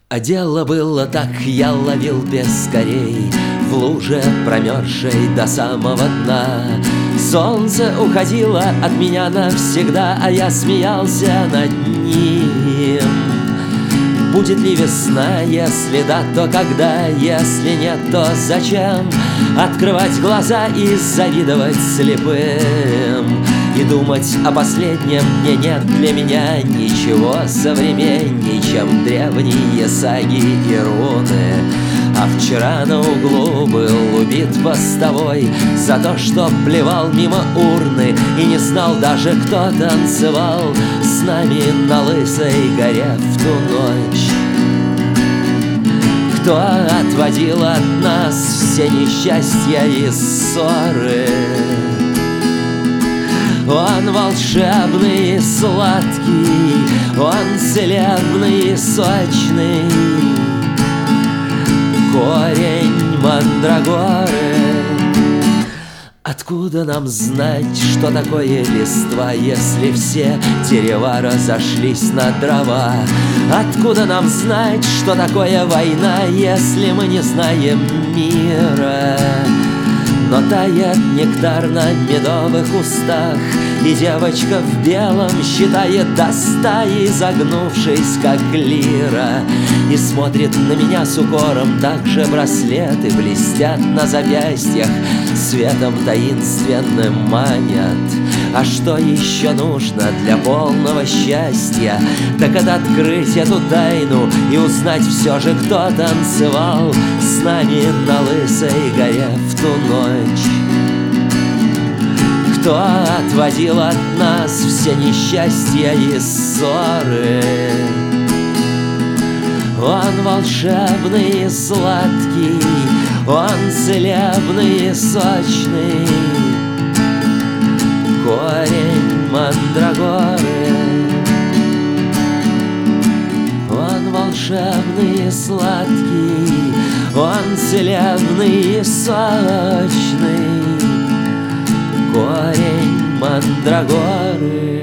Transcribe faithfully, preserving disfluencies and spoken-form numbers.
А дело было так, я ловил пескарей в луже, промерзшей до самого дна. Солнце уходило от меня навсегда, а я смеялся над ним. Будет ли весна, если да, то когда, если нет, то зачем открывать глаза и завидовать слепым? И думать о последнем дне нет для меня ничего современней, чем древние саги и руны. А вчера на углу был убит постовой за то, что плевал мимо урны и не знал даже, кто танцевал с нами на Лысой горе в ту ночь. Кто отводил от нас все несчастья и ссоры. Он волшебный и сладкий, он целебный и сочный, корень мандрагоры. Откуда нам знать, что такое листва, если все дерева разошлись на дрова? Откуда нам знать, что такое война, если мы не знаем мира? Но тает нектар на медовых устах, и девочка в белом считает до ста, изогнувшись, как лира, и смотрит на меня с укором. Так же браслеты блестят на запястьях, светом таинственным манят. А что еще нужно для полного счастья? Так это открыть эту тайну и узнать все же, кто танцевал с нами на Лысой горе в ту ночь. Кто отводил от нас все несчастья и ссоры. Он волшебный и сладкий, он целебный и сочный, корень мандрагоры. Он волшебный и сладкий, он целебный и сочный, корень мандрагоры.